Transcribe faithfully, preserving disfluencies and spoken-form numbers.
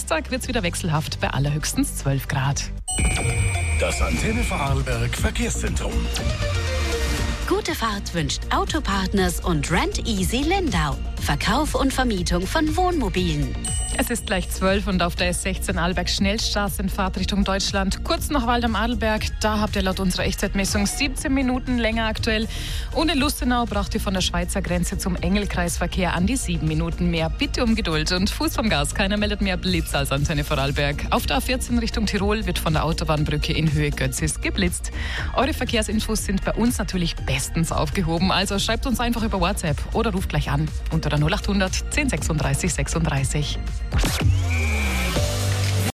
Dienstag wird es wieder wechselhaft bei allerhöchstens zwölf Grad. Das Antenne Vorarlberg Verkehrszentrum. Gute Fahrt wünscht Autopartners und Rent Easy Lindau. Verkauf und Vermietung von Wohnmobilen. Es ist gleich zwölf und auf der S sechzehn Arlberg Schnellstraße in Fahrt Richtung Deutschland. Kurz nach Wald am Adelberg, da habt ihr laut unserer Echtzeitmessung siebzehn Minuten länger aktuell. Und in Lustenau braucht ihr von der Schweizer Grenze zum Engelkreisverkehr an die sieben Minuten mehr. Bitte um Geduld und Fuß vom Gas. Keiner meldet mehr Blitz als Antenne Vorarlberg. Auf der A vierzehn Richtung Tirol wird von der Autobahnbrücke in Höhe Götzis geblitzt. Eure Verkehrsinfos sind bei uns natürlich bestens aufgehoben. Also schreibt uns einfach über WhatsApp oder ruft gleich an unter der null acht hundert zehn sechsunddreißig sechsunddreißig.